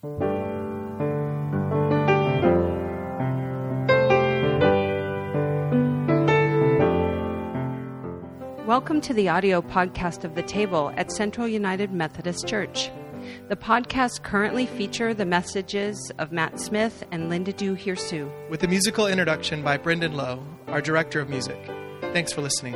Welcome to the audio podcast of The Table at Central United Methodist Church. The podcasts currently feature the messages of Matt Smith and Linda Du Hirsu, with a musical introduction by Brendan Lowe, our director of music. Thanks for listening.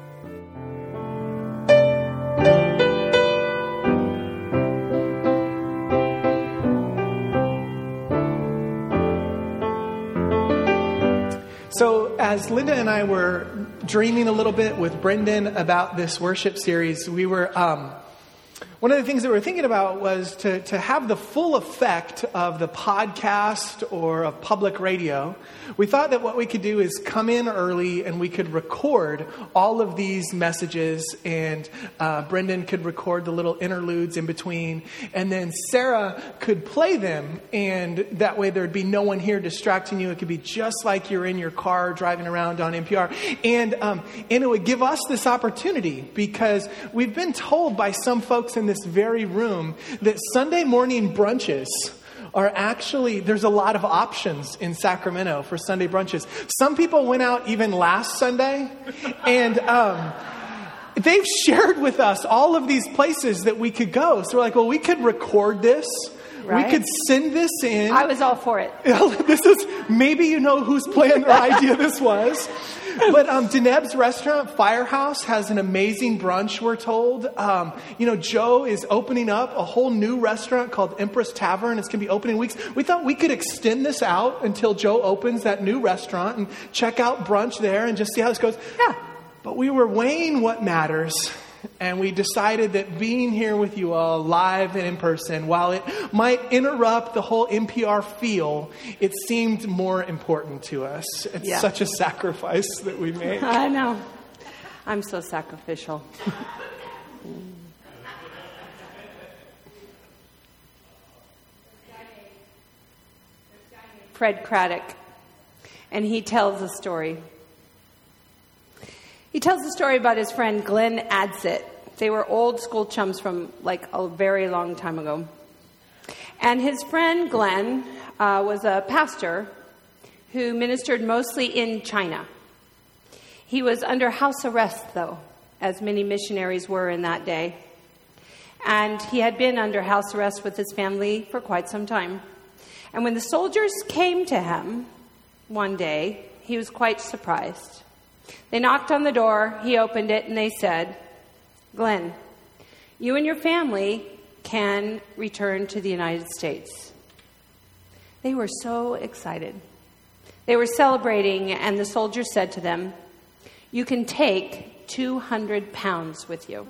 So as Linda and I were dreaming a little bit with Brendan about this worship series, we were one of the things that we were thinking about was to have the full effect of the podcast or of public radio. We thought that what we could do is come in early and we could record all of these messages, and Brendan could record the little interludes in between, and then Sarah could play them, and that way there'd be no one here distracting you. It could be just like you're in your car driving around on NPR, and it would give us this opportunity, because we've been told by some folks in this very room that Sunday morning brunches are actually, there's a lot of options in Sacramento for Sunday brunches. Some people went out even last Sunday, and they've shared with us all of these places that we could go. So we're like, well, we could record this. Right. We could send this in. I was all for it. This is, maybe you know whose plan or idea this was. But Deneb's restaurant, Firehouse, has an amazing brunch, we're told. Joe is opening up a whole new restaurant called Empress Tavern. It's going to be opening in weeks. We thought we could extend this out until Joe opens that new restaurant and check out brunch there and just see how this goes. Yeah. But we were weighing what matters. And we decided that being here with you all live and in person, while it might interrupt the whole NPR feel, it seemed more important to us. It's such a sacrifice that we make. I know. I'm so sacrificial. Fred Craddock. And he tells a story. He tells a story about his friend Glenn Adsit. They were old school chums from like a very long time ago. And his friend Glenn was a pastor who ministered mostly in China. He was under house arrest, though, as many missionaries were in that day. And he had been under house arrest with his family for quite some time. And when the soldiers came to him one day, he was quite surprised. They knocked on the door, he opened it, and they said, "Glenn, you and your family can return to the United States." They were so excited. They were celebrating, and the soldiers said to them, "You can take 200 pounds with you."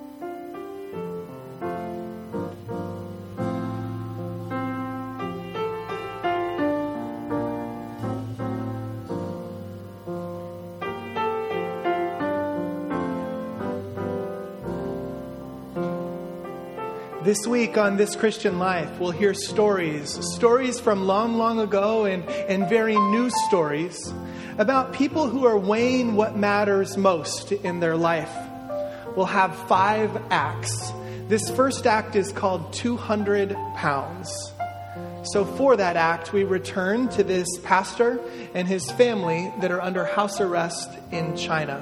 This week on This Christian Life, we'll hear stories from long, long ago and very new stories about people who are weighing what matters most in their life. We'll have 5 acts. This first act is called 200 Pounds. So for that act, we return to this pastor and his family that are under house arrest in China.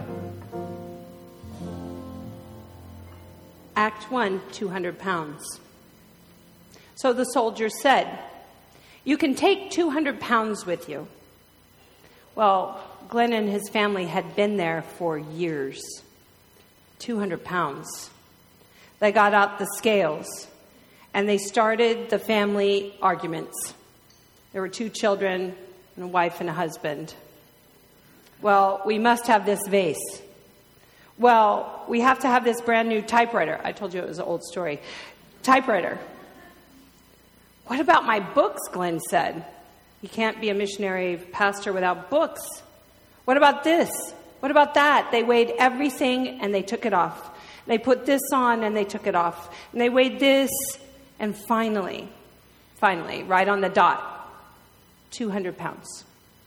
Act 1, 200 pounds. So the soldier said, "You can take 200 pounds with you." Well, Glenn and his family had been there for years. 200 pounds. They got out the scales and they started the family arguments. There were 2 children and a wife and a husband. Well, we must have this vase. Well, we have to have this brand new typewriter. I told you it was an old story. Typewriter. What about my books, Glenn said. You can't be a missionary pastor without books. What about this? What about that? They weighed everything and they took it off. They put this on and they took it off. And they weighed this, and finally, right on the dot, 200 pounds.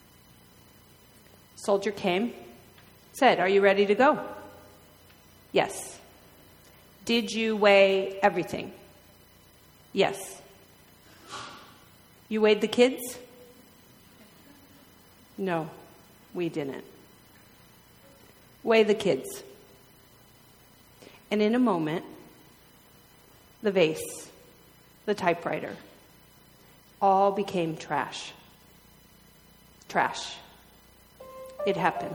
Soldier came, said, "Are you ready to go?" "Yes." "Did you weigh everything?" "Yes." You weighed the kids? No, we didn't. Weigh the kids. And in a moment, the vase, the typewriter, all became trash. Trash. It happens.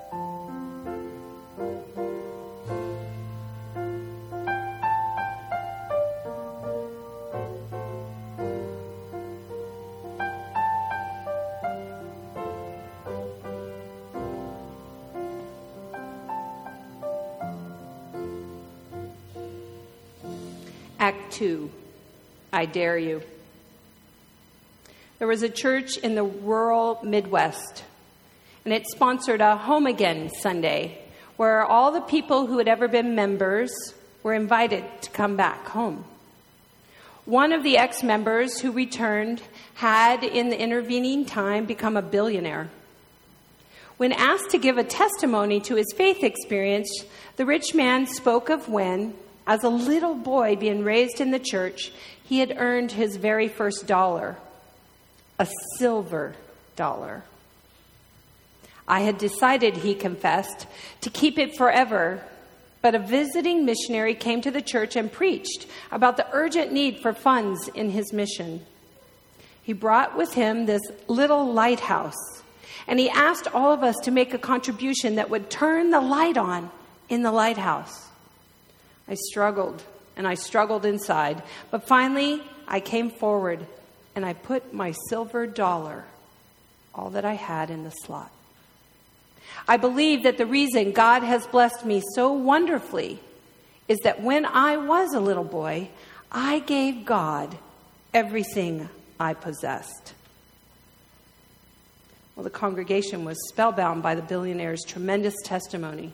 Act 2, I Dare You. There was a church in the rural Midwest, and it sponsored a Home Again Sunday, where all the people who had ever been members were invited to come back home. One of the ex-members who returned had, in the intervening time, become a billionaire. When asked to give a testimony to his faith experience, the rich man spoke of when, as a little boy being raised in the church, he had earned his very first dollar, a silver dollar. I had decided, he confessed, to keep it forever, but a visiting missionary came to the church and preached about the urgent need for funds in his mission. He brought with him this little lighthouse, and he asked all of us to make a contribution that would turn the light on in the lighthouse. I struggled, and I struggled inside, but finally I came forward, and I put my silver dollar, all that I had, in the slot. I believe that the reason God has blessed me so wonderfully is that when I was a little boy, I gave God everything I possessed. Well, the congregation was spellbound by the billionaire's tremendous testimony,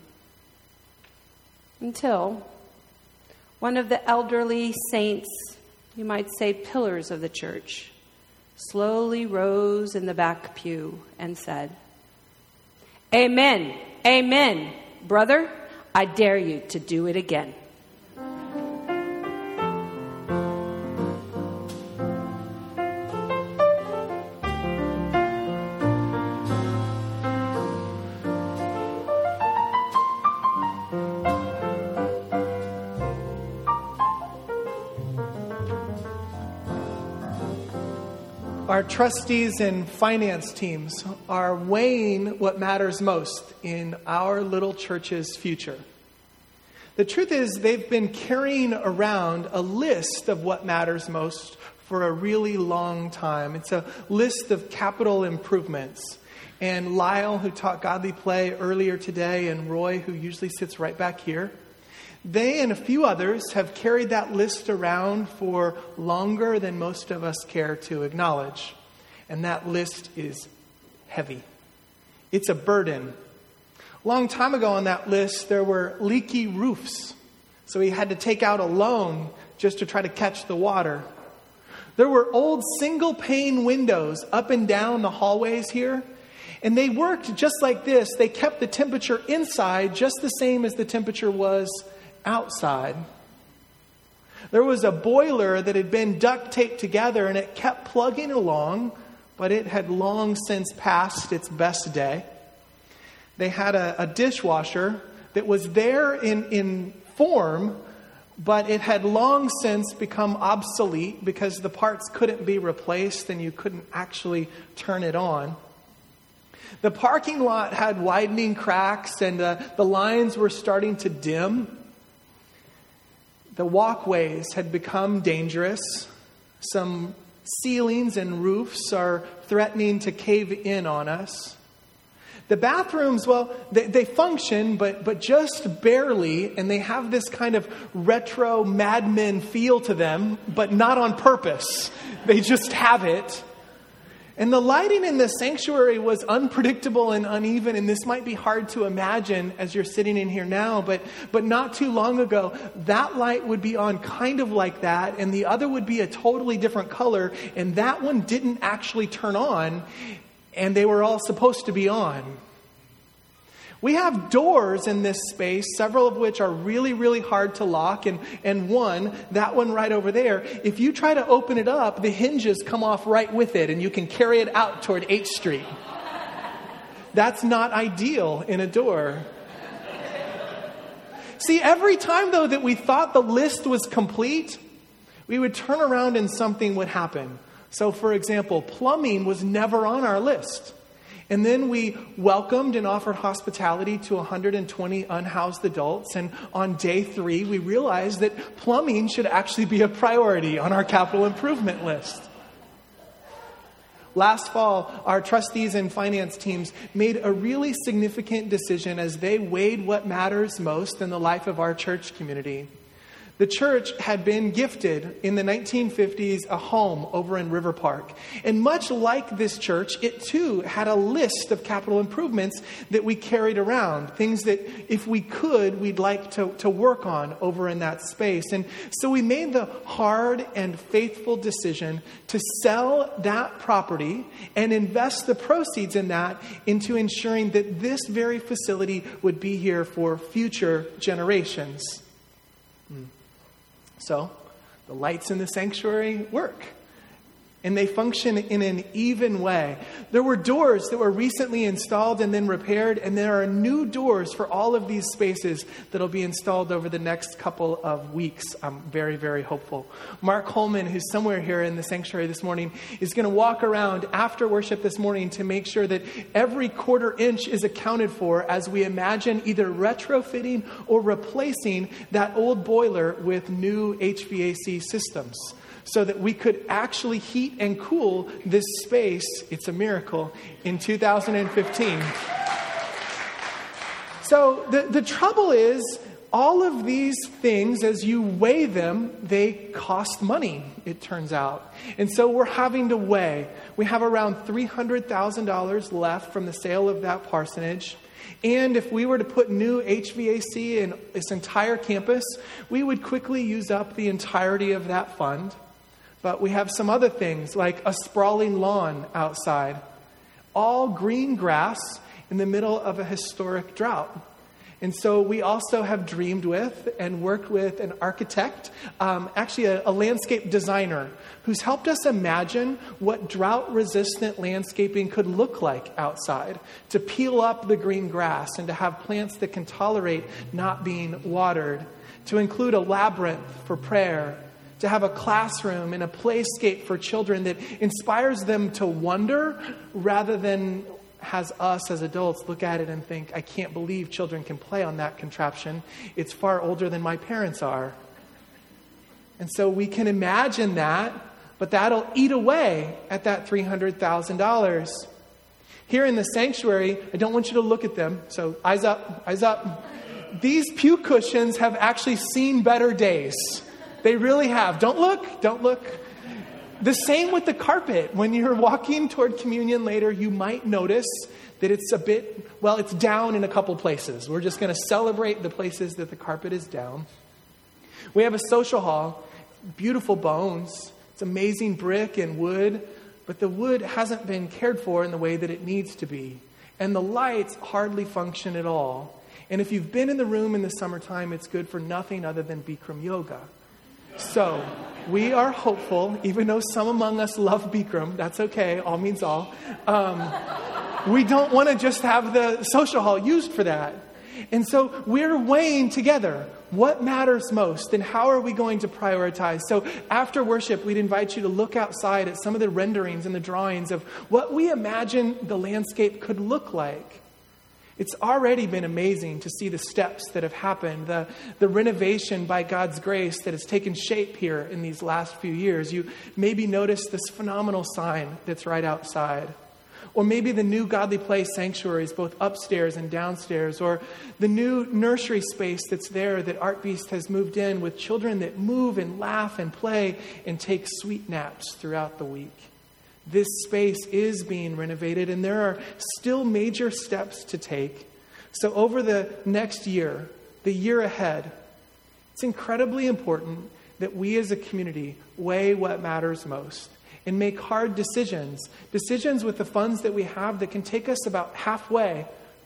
until one of the elderly saints, you might say pillars of the church, slowly rose in the back pew and said, "Amen, amen, brother, I dare you to do it again." Our trustees and finance teams are weighing what matters most in our little church's future. The truth is, they've been carrying around a list of what matters most for a really long time. It's a list of capital improvements. And Lyle, who taught Godly Play earlier today, and Roy, who usually sits right back here, they and a few others have carried that list around for longer than most of us care to acknowledge. And that list is heavy. It's a burden. A long time ago on that list, there were leaky roofs. So he had to take out a loan just to try to catch the water. There were old single-pane windows up and down the hallways here. And they worked just like this. They kept the temperature inside just the same as the temperature was outside. There was a boiler that had been duct taped together, and it kept plugging along, but it had long since passed its best day. They had a dishwasher that was there in form, but it had long since become obsolete because the parts couldn't be replaced and you couldn't actually turn it on. The parking lot had widening cracks, and the lines were starting to dim. The walkways had become dangerous. Some ceilings and roofs are threatening to cave in on us. The bathrooms, well, they function, but just barely, and they have this kind of retro Mad Men feel to them, but not on purpose. They just have it. And the lighting in the sanctuary was unpredictable and uneven, and this might be hard to imagine as you're sitting in here now, but not too long ago, that light would be on kind of like that, and the other would be a totally different color, and that one didn't actually turn on, and they were all supposed to be on. We have doors in this space, several of which are really, really hard to lock. And one, that one right over there, if you try to open it up, the hinges come off right with it and you can carry it out toward 8th Street. That's not ideal in a door. See, every time, though, that we thought the list was complete, we would turn around and something would happen. So, for example, plumbing was never on our list. And then we welcomed and offered hospitality to 120 unhoused adults. And on day 3, we realized that plumbing should actually be a priority on our capital improvement list. Last fall, our trustees and finance teams made a really significant decision as they weighed what matters most in the life of our church community. The church had been gifted in the 1950s a home over in River Park. And much like this church, it too had a list of capital improvements that we carried around. Things that, if we could, we'd like to work on over in that space. And so we made the hard and faithful decision to sell that property and invest the proceeds in that into ensuring that this very facility would be here for future generations. So, the lights in the sanctuary work. And they function in an even way. There were doors that were recently installed and then repaired. And there are new doors for all of these spaces that will be installed over the next couple of weeks. I'm very, very hopeful. Mark Holman, who's somewhere here in the sanctuary this morning, is going to walk around after worship this morning to make sure that every quarter inch is accounted for as we imagine either retrofitting or replacing that old boiler with new HVAC systems, so that we could actually heat and cool this space, it's a miracle, in 2015. So the trouble is, all of these things, as you weigh them, they cost money, it turns out. And so we're having to weigh. We have around $300,000 left from the sale of that parsonage. And if we were to put new HVAC in this entire campus, we would quickly use up the entirety of that fund. But we have some other things like a sprawling lawn outside, all green grass in the middle of a historic drought. And so we also have dreamed with and worked with an architect, actually a landscape designer, who's helped us imagine what drought-resistant landscaping could look like outside, to peel up the green grass and to have plants that can tolerate not being watered, to include a labyrinth for prayer, to have a classroom and a playscape for children that inspires them to wonder rather than has us as adults look at it and think, I can't believe children can play on that contraption. It's far older than my parents are. And so we can imagine that, but that'll eat away at that $300,000. Here in the sanctuary, I don't want you to look at them, so eyes up, eyes up. These pew cushions have actually seen better days. They really have. Don't look, don't look. The same with the carpet. When you're walking toward communion later, you might notice that it's a bit, well, it's down in a couple places. We're just going to celebrate the places that the carpet is down. We have a social hall, beautiful bones. It's amazing brick and wood, but the wood hasn't been cared for in the way that it needs to be. And the lights hardly function at all. And if you've been in the room in the summertime, it's good for nothing other than Bikram yoga. So, we are hopeful, even though some among us love Bikram, that's okay, all means all. We don't want to just have the social hall used for that. And so we're weighing together what matters most and how are we going to prioritize. So after worship, we'd invite you to look outside at some of the renderings and the drawings of what we imagine the landscape could look like. It's already been amazing to see the steps that have happened, the renovation by God's grace that has taken shape here in these last few years. You maybe noticed this phenomenal sign that's right outside. Or maybe the new Godly Place sanctuaries, both upstairs and downstairs. Or the new nursery space that's there that Art Beast has moved in with children that move and laugh and play and take sweet naps throughout the week. This space is being renovated, and there are still major steps to take. So over the next year, the year ahead, it's incredibly important that we as a community weigh what matters most and make hard decisions with the funds that we have that can take us about halfway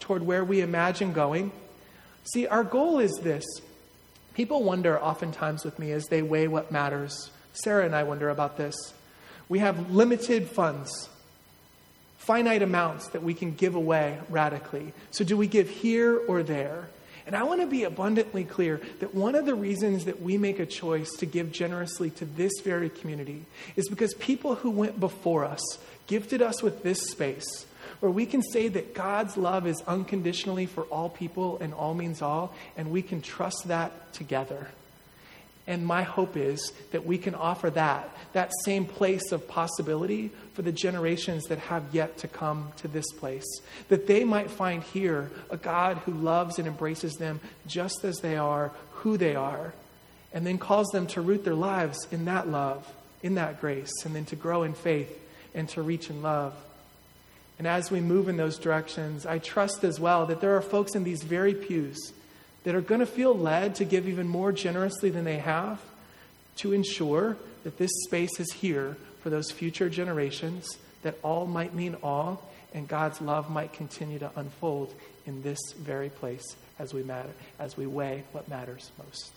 toward where we imagine going. See, our goal is this. People wonder oftentimes with me as they weigh what matters. Sarah and I wonder about this. We have limited funds, finite amounts that we can give away radically. So do we give here or there? And I want to be abundantly clear that one of the reasons that we make a choice to give generously to this very community is because people who went before us gifted us with this space where we can say that God's love is unconditionally for all people and all means all, and we can trust that together. And my hope is that we can offer that same place of possibility for the generations that have yet to come to this place. That they might find here a God who loves and embraces them just as they are, who they are, and then calls them to root their lives in that love, in that grace, and then to grow in faith and to reach in love. And as we move in those directions, I trust as well that there are folks in these very pews that are going to feel led to give even more generously than they have to ensure that this space is here for those future generations, that all might mean all, and God's love might continue to unfold in this very place as we weigh what matters most.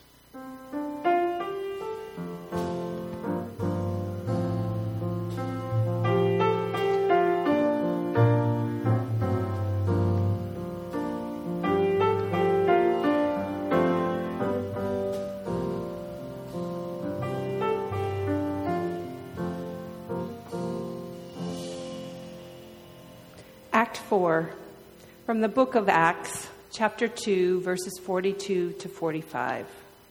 Act 4, from the book of Acts, chapter 2, verses 42 to 45.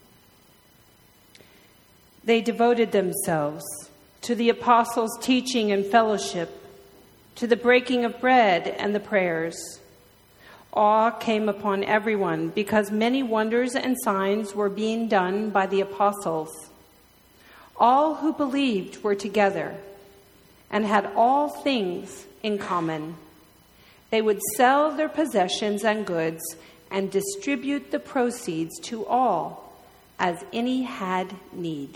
They devoted themselves to the apostles' teaching and fellowship, to the breaking of bread and the prayers. Awe came upon everyone because many wonders and signs were being done by the apostles. All who believed were together and had all things in common. They would sell their possessions and goods and distribute the proceeds to all as any had need.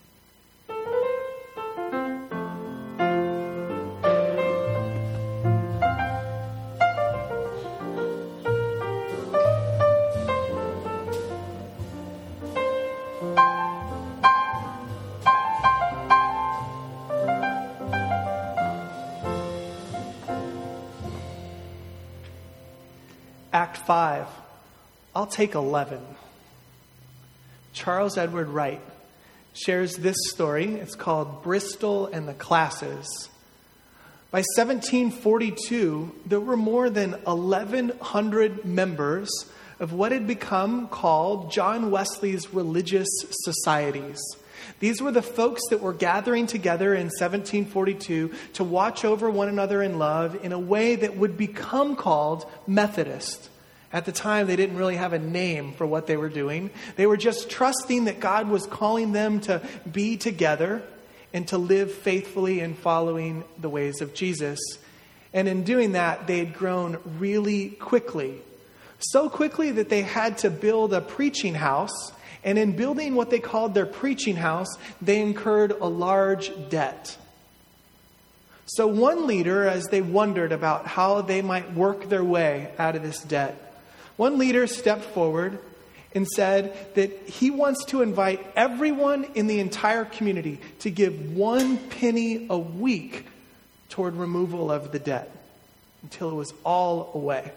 Act 5, I'll take 11. Charles Edward Wright shares this story. It's called Bristol and the Classes. By 1742, there were more than 1,100 members of what had become called John Wesley's religious societies. These were the folks that were gathering together in 1742 to watch over one another in love in a way that would become called Methodist. At the time, they didn't really have a name for what they were doing. They were just trusting that God was calling them to be together and to live faithfully in following the ways of Jesus. And in doing that, they had grown really quickly. So quickly that they had to build a preaching house. And in building what they called their preaching house, they incurred a large debt. So one leader, as they wondered about how they might work their way out of this debt, one leader stepped forward and said that he wants to invite everyone in the entire community to give 1 penny a week toward removal of the debt until it was all away.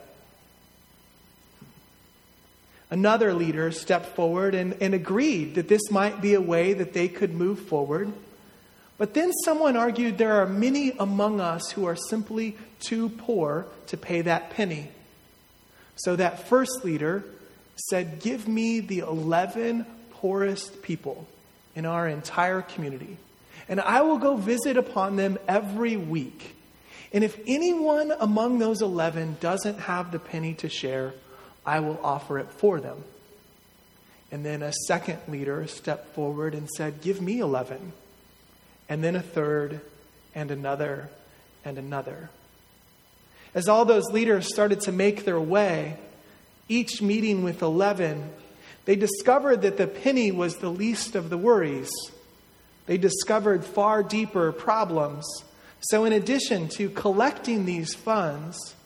Another leader stepped forward and agreed that this might be a way that they could move forward. But then someone argued there are many among us who are simply too poor to pay that penny. So that first leader said, "Give me the 11 poorest people in our entire community, and I will go visit upon them every week. And if anyone among those 11 doesn't have the penny to share, I will offer it for them." And then a second leader stepped forward and said, "Give me 11. And then a third, and another, and another. As all those leaders started to make their way, each meeting with 11, they discovered that the penny was the least of the worries. They discovered far deeper problems. So in addition to collecting these funds,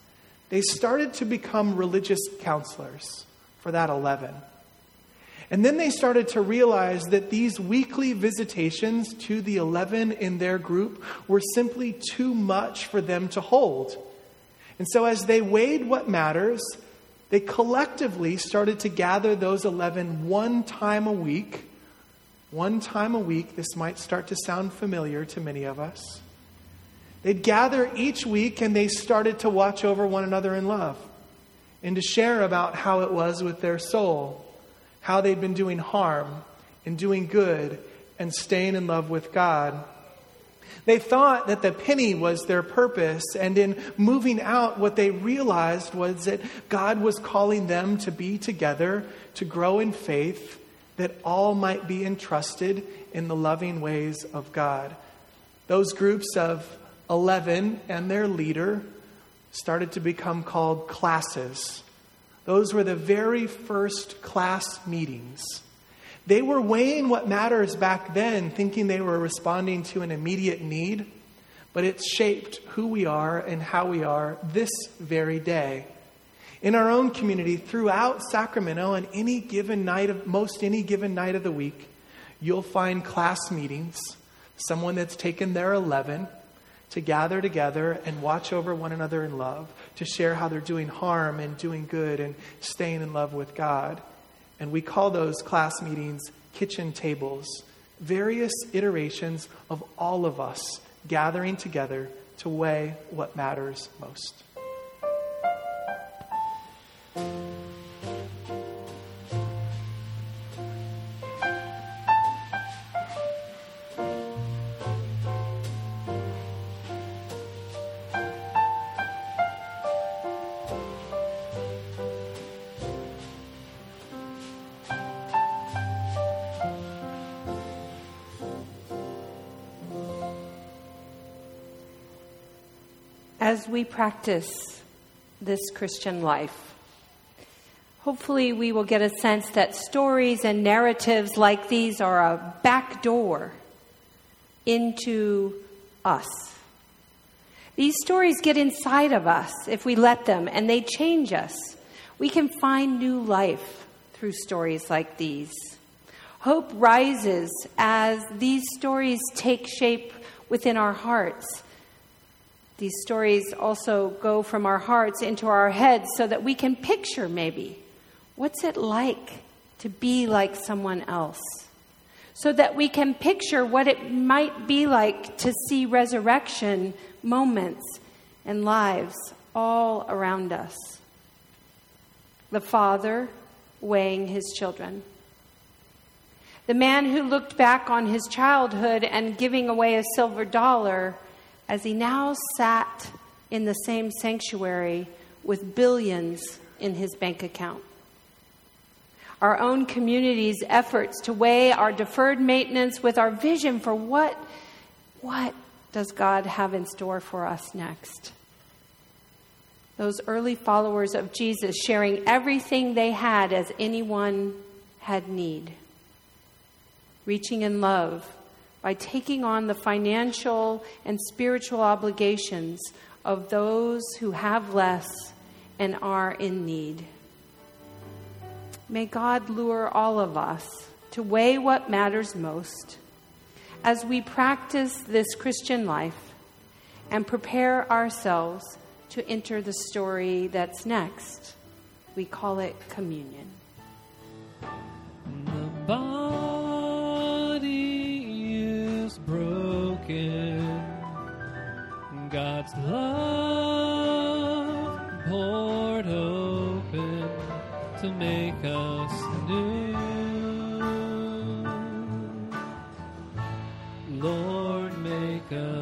they started to become religious counselors for that 11. And then they started to realize that these weekly visitations to the 11 in their group were simply too much for them to hold. And so as they weighed what matters, they collectively started to gather those 11 one time a week. One time a week. This might start to sound familiar to many of us. They'd gather each week and they started to watch over one another in love and to share about how it was with their soul, how they'd been doing harm and doing good and staying in love with God. They thought that the penny was their purpose, and in moving out, what they realized was that God was calling them to be together, to grow in faith, that all might be entrusted in the loving ways of God. Those groups of 11 and their leader started to become called classes. Those were the very first class meetings. They were weighing what matters back then, thinking they were responding to an immediate need, but it's shaped who we are and how we are this very day. In our own community, throughout Sacramento, on any given night of the week, you'll find class meetings, someone that's taken their 11 to gather together and watch over one another in love, to share how they're doing harm and doing good and staying in love with God. And we call those class meetings kitchen tables, various iterations of all of us gathering together to weigh what matters most. As we practice this Christian life, hopefully we will get a sense that stories and narratives like these are a back door into us. These stories get inside of us if we let them, and they change us. We can find new life through stories like these. Hope rises as these stories take shape within our hearts. These stories also go from our hearts into our heads so that we can picture maybe what's it like to be like someone else. So that we can picture what it might be like to see resurrection moments and lives all around us. The father weighing his children. The man who looked back on his childhood and giving away a silver dollar as he now sat in the same sanctuary with billions in his bank account. Our own community's efforts to weigh our deferred maintenance with our vision for what does God have in store for us next? Those early followers of Jesus sharing everything they had as anyone had need. Reaching in love by taking on the financial and spiritual obligations of those who have less and are in need. May God lure all of us to weigh what matters most as we practice this Christian life and prepare ourselves to enter the story that's next. We call it communion. The body is broken. God's love poured open to make us new. Lord, make us